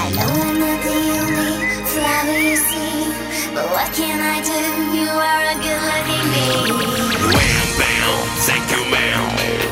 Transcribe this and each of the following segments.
know I'm not the only flower you see, but what can I do? You are a good-looking bee. Wham bam, thank you ma'am.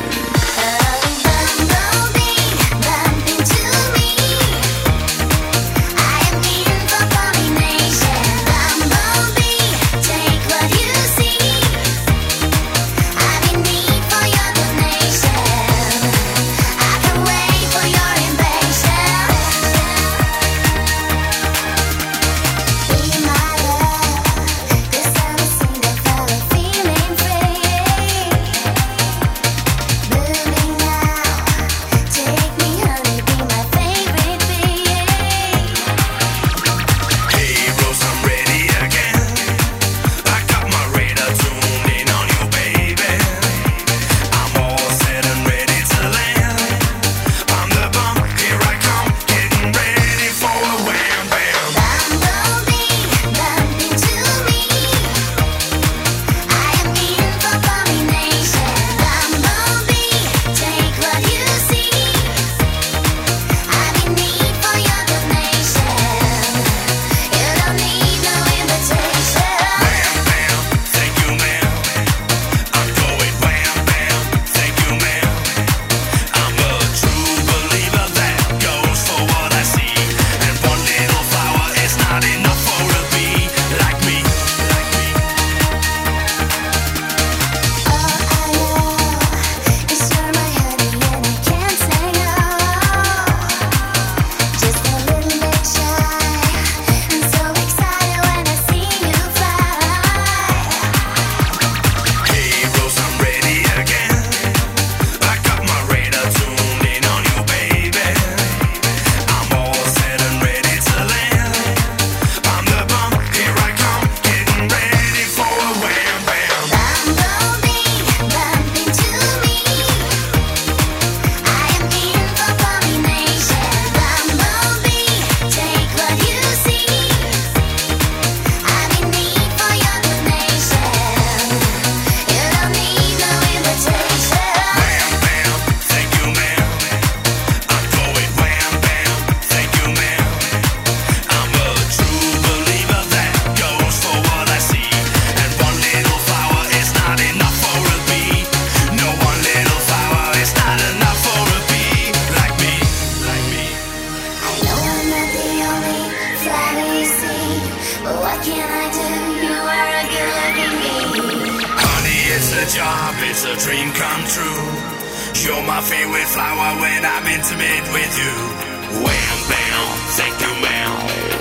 Job, it's a dream come true. You're my favorite flower when I'm intimate with you. Wham bam, thank you ma'am.